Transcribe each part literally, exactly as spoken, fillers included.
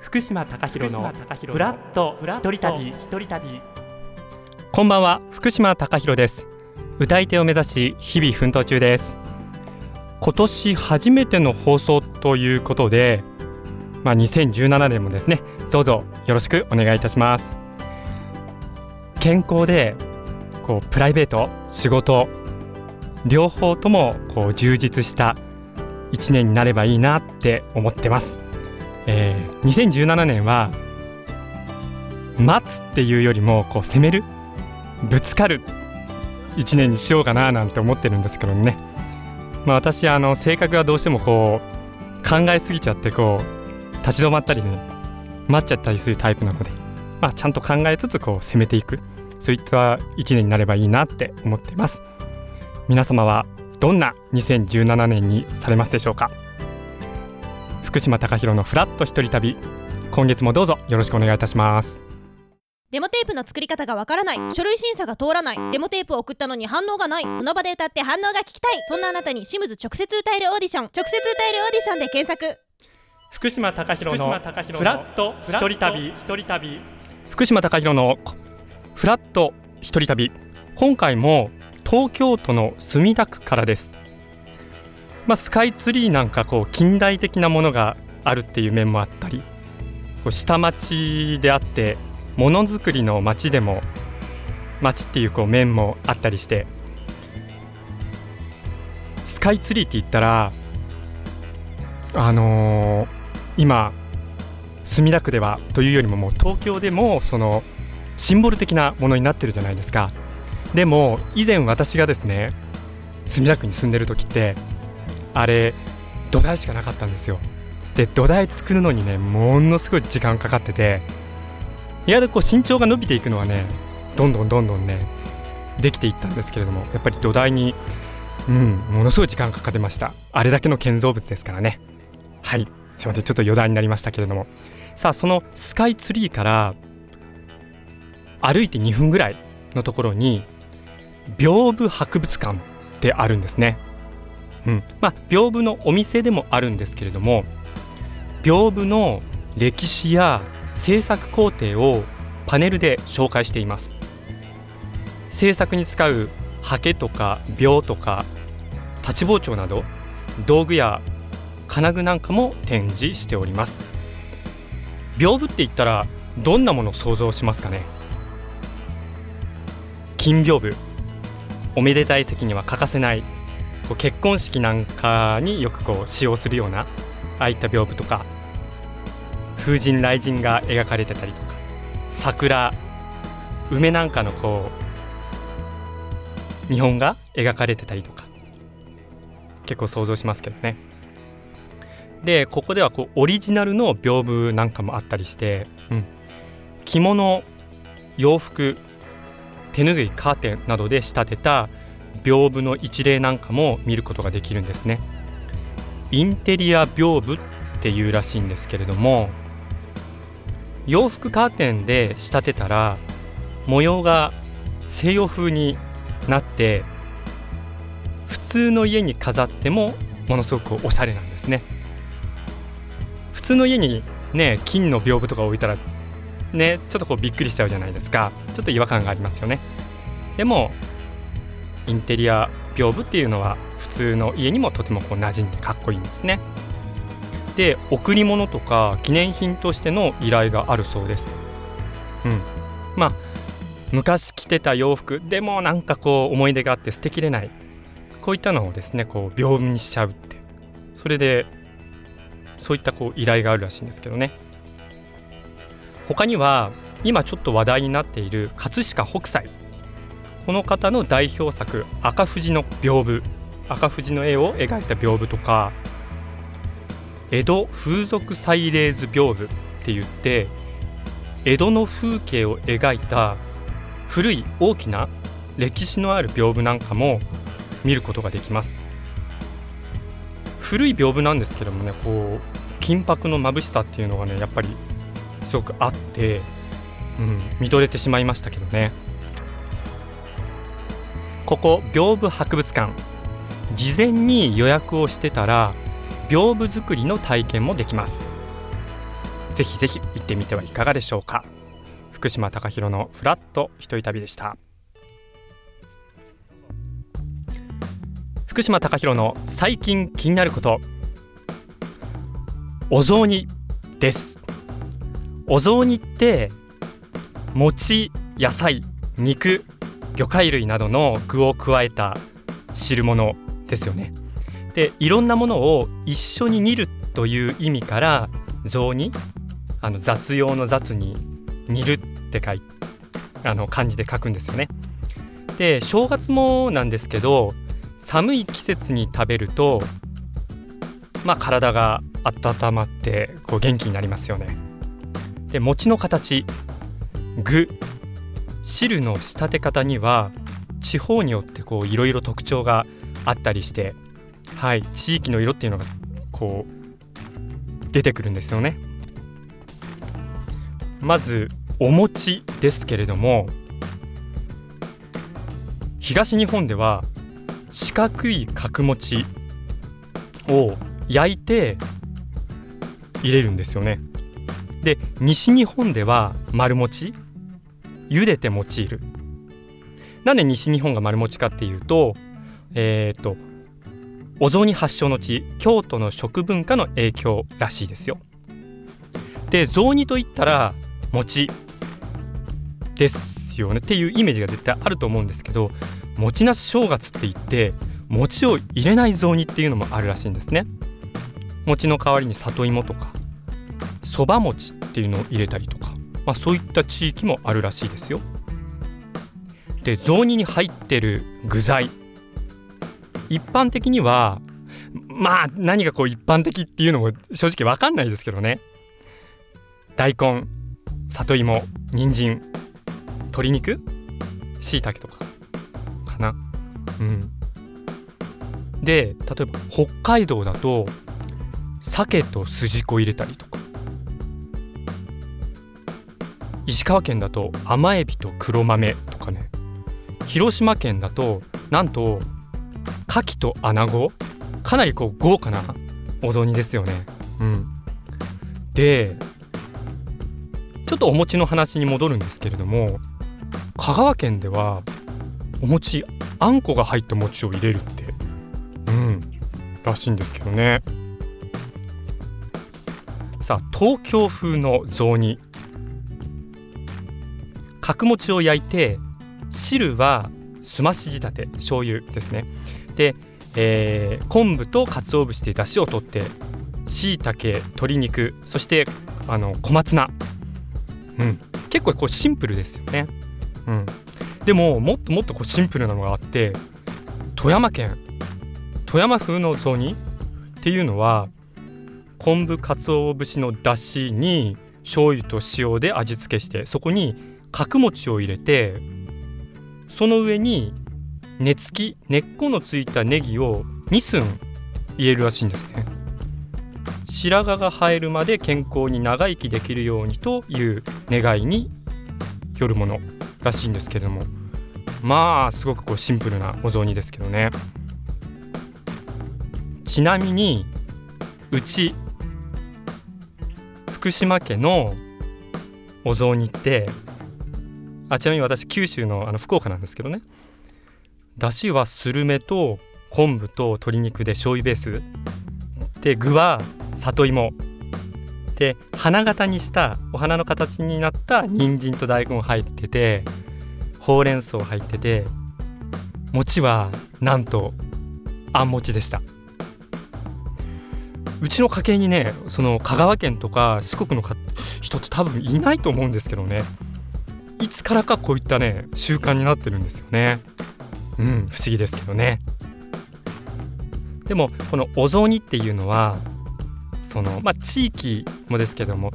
福島貴弘のフラット一人旅。 こんばんは、福島貴弘です。歌い手を目指し日々奮闘中です。今年初めての放送ということで、まあ、にせんじゅうななねんもですね、どうぞよろしくお願いいたします。健康でこうプライベート、仕事両方ともこう充実したいちねんになればいいなって思ってます。えー、にせんじゅうななねんは待つっていうよりもこう攻める、ぶつかるいちねんにしようかななんて思ってるんですけどね。まあ、私あの性格がどうしてもこう考えすぎちゃってこう立ち止まったりね、待っちゃったりするタイプなので、まあ、ちゃんと考えつつこう攻めていく、そういったいちねんになればいいなって思っています。皆様はどんなにせんじゅうななねんにされますでしょうか。福島貴弘のフラット一人旅、今月もどうぞよろしくお願いいたします。 デモテープの作り方がわからない、書類審査が通らない、デモテープを送ったのに反応がない、その場で歌って反応が聞きたい、そんなあなたにシムズ直接歌えるオーディション、直接歌えるオーディションで検索。 福島貴弘のフラット一人旅。福島貴弘のフラット一人旅、今回も東京都の墨田区からです。まあ、スカイツリーなんかこう近代的なものがあるっていう面もあったり、こう下町であってものづくりの町でも町っていうこう面もあったりして、スカイツリーって言ったらあのー、今墨田区ではというよりももう東京でもそのシンボル的なものになってるじゃないですか。でも以前私がですね墨田区に住んでる時ってあれ土台しかなかったんですよ。で土台作るのにねものすごい時間かかってて、意外とこう身長が伸びていくのはねどんどんどんどんねできていったんですけれども、やっぱり土台にうんものすごい時間かかってました。あれだけの建造物ですからね。はい、すいません、ちょっと余談になりましたけれども、さあそのスカイツリーから歩いてにふんぐらいのところに屏風博物館ってあるんですね。うんまあ、屏風のお店でもあるんですけれども、屏風の歴史や制作工程をパネルで紹介しています。制作に使う刷毛とか鋲とか太刀包丁など道具や金具なんかも展示しております。屏風って言ったらどんなものを想像しますかね。金屏風、おめでたい席には欠かせない、こう結婚式なんかによくこう使用するようなああいった屏風とか、風神雷神が描かれてたりとか、桜、梅なんかのこう日本が描かれてたりとか、結構想像しますけどね。でここではこうオリジナルの屏風なんかもあったりして、うん、着物、洋服、手ぬぐい、カーテンなどで仕立てた屏風の一例なんかも見ることができるんですね。インテリア屏風っていうらしいんですけれども、洋服、カーテンで仕立てたら模様が西洋風になって普通の家に飾ってもものすごくおしゃれなんですね。普通の家にね金の屏風とか置いたらねちょっとこうびっくりしちゃうじゃないですか。ちょっと違和感がありますよね。でもインテリア屏風っていうのは普通の家にもとてもこう馴染んでかっこいいんですね。で贈り物とか記念品としての依頼があるそうです。うん、まあ昔着てた洋服でもなんかこう思い出があって捨てきれない、こういったのをですねこう屏風にしちゃうって、それでそういったこう依頼があるらしいんですけどね。他には今ちょっと話題になっている葛飾北斎、この方の代表作赤富士の屏風、赤富士の絵を描いた屏風とか、江戸風俗祭礼図屏風って言って江戸の風景を描いた古い大きな歴史のある屏風なんかも見ることができます。古い屏風なんですけどもね、こう金箔の眩しさっていうのがねやっぱりすごくあって、うん、見とれてしまいましたけどね。ここ屏風博物館、事前に予約をしてたら屏風作りの体験もできます。 ぜひぜひ行ってみてはいかがでしょうか。福島貴弘のフラット一人旅でした。福島貴弘の最近気になること、お雑煮です。お雑煮って餅、野菜、肉、魚介類などの具を加えた汁物ですよね。で、いろんなものを一緒に煮るという意味から雑煮、あの雑用の雑に煮るって書いあの漢字で書くんですよね。で、正月もなんですけど、寒い季節に食べると、まあ、体が温まってこう元気になりますよね。で、餅の形、具、汁の仕立て方には地方によってこういろいろ特徴があったりして、はい、地域の色っていうのがこう出てくるんですよね。まずお餅ですけれども、東日本では四角い角餅を焼いて入れるんですよね。で、西日本では丸餅、茹でて用いる。なんで西日本が丸餅かっていうと、えーとお雑煮発祥の地、京都の食文化の影響らしいですよ。で、雑煮といったら餅ですよねっていうイメージが絶対あると思うんですけど、餅なし正月って言って餅を入れない雑煮っていうのもあるらしいんですね。餅の代わりに里芋とかそば餅っていうのを入れたりとか、まあ、そういった地域もあるらしいですよ。で、雑煮に入ってる具材、一般的にはまあ何がこう一般的っていうのも正直分かんないですけどね、大根、里芋、人参、鶏肉、椎茸とかかな。うん。で、例えば北海道だと鮭と筋子入れたりとか、石川県だと甘エビと黒豆とかね、広島県だとなんと牡蠣と穴子、かなりこう豪華なお雑煮ですよね。うん。で、ちょっとお餅の話に戻るんですけれども、香川県ではお餅、あんこが入った餅を入れるって、うんらしいんですけどね。さあ、東京風の雑煮、角餅を焼いて、汁はすまし仕立て、醤油ですね。で、えー、昆布と鰹節で出汁を取って、椎茸、鶏肉、そしてあの小松菜、うん、結構こうシンプルですよね。うん、でももっともっとこうシンプルなのがあって、富山県富山風の雑煮っていうのは、昆布鰹節の出汁に醤油と塩で味付けして、そこに角餅を入れて、その上に根付き、根っこのついたネギをに寸入れるらしいんですね。白髪が生えるまで健康に長生きできるようにという願いによるものらしいんですけれども、まあすごくこうシンプルなお雑煮ですけどね。ちなみにうち福島家のお雑煮って、あちなみに私九州 の, あの福岡なんですけどね、だしはスルメと昆布と鶏肉で醤油ベースで、具は里芋で、花形にしたお花の形になった人参と大根入ってて、ほうれん草入ってて、餅はなんとあん餅でした。うちの家系にね、その香川県とか四国の人って多分いないと思うんですけどね、いつからかこういったね習慣になってるんですよね。うん、不思議ですけどね。でもこのお雑煮っていうのは、そのまあ地域もですけども、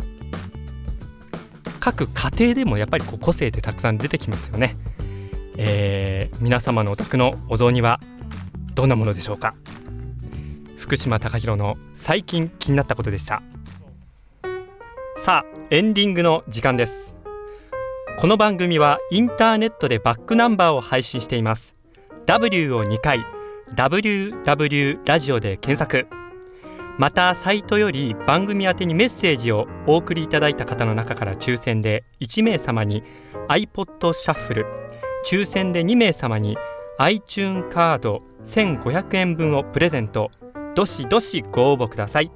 各家庭でもやっぱりこう個性ってたくさん出てきますよね。えー、皆様のお宅のお雑煮はどんなものでしょうか。福島貴弘の最近気になったことでした。さあ、エンディングの時間です。この番組はインターネットでバックナンバーを配信しています。 ダブリュー をにかい ダブリューダブリュー ラジオで検索。 またサイトより番組宛てにメッセージをお送りいただいた方の中から抽選でいち名様に iPod シャッフル、抽選でに名様に iTunes カードせんごひゃくえん分をプレゼント。どしどしご応募ください。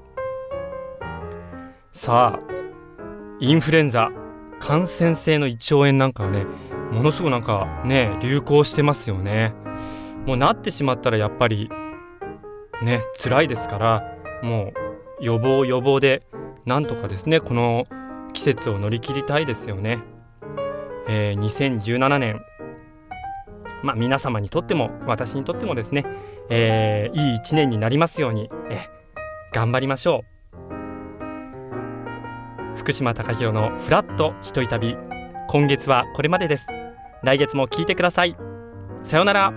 さあ、インフルエンザ感染性の胃腸炎なんかはね、ものすごくなんかね流行してますよね。もうなってしまったらやっぱりね辛いですから、もう予防予防でなんとかですねこの季節を乗り切りたいですよね。えー、にせんじゅうななねん、まあ皆様にとっても私にとってもですね、えー、いい一年になりますように、えー、頑張りましょう。福島貴博のフラット一人旅、今月はこれまでです。来月も聞いてください。さようなら。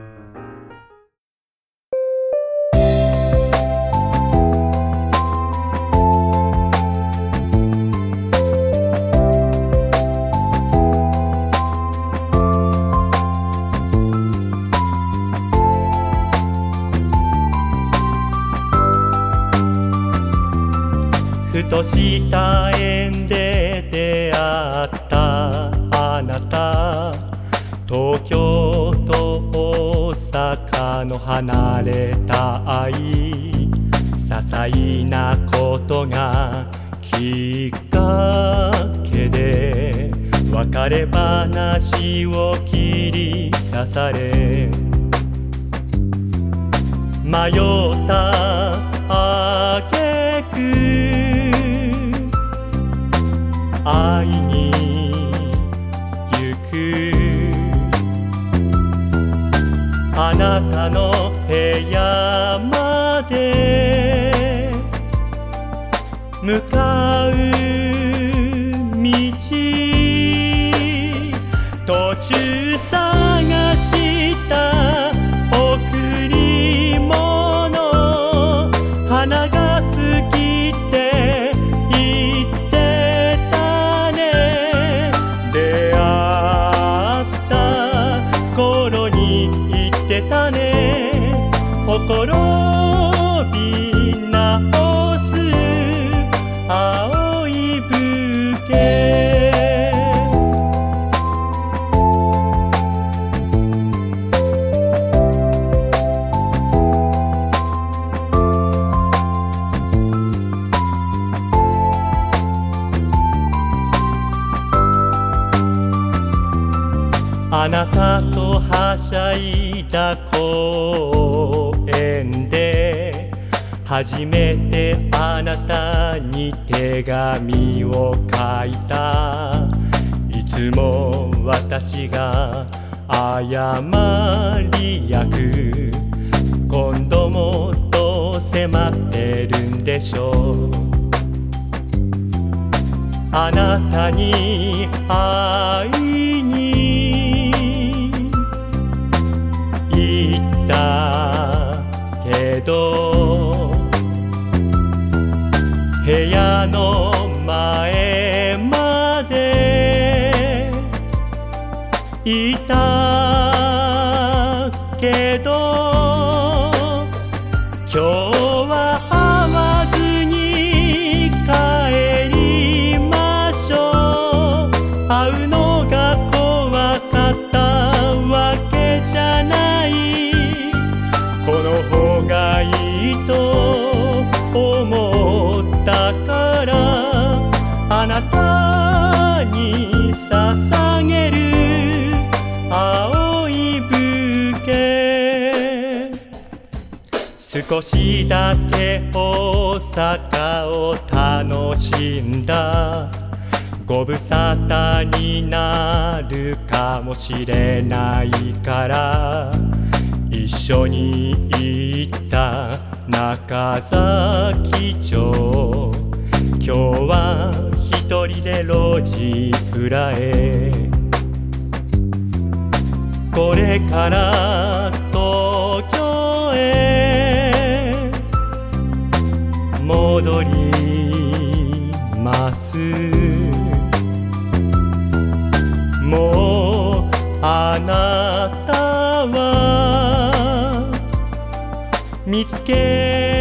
ふとした縁で出会ったあなた、東京と大阪の離れた愛、些細なことがきっかけで別れ話を切り出され、迷った挙句会いに行く。あなたの部屋まで向かう道、途中探した贈り物、花が好きって言ってたね。出会った頃に言ってたね。ほころび直す青いブケ。あなたとはしゃいだ公園で初めてあなたに手紙を書いた。いつも私が謝り役、今度もどうせ待ってるんでしょう。あなたに会いに行ったけど、部屋の前までいたけど、今日は会わずに帰りましょう。会うのが怖かったわけじゃない、この方がいいと思ったから、あなたに捧げる青いブケ。少しだけ大阪を楽しんだ。ご無沙汰になるかもしれないから、一緒に行った中崎町、今日は一人で路地裏へ。これから東京へ戻ります。もうあなたは見つけ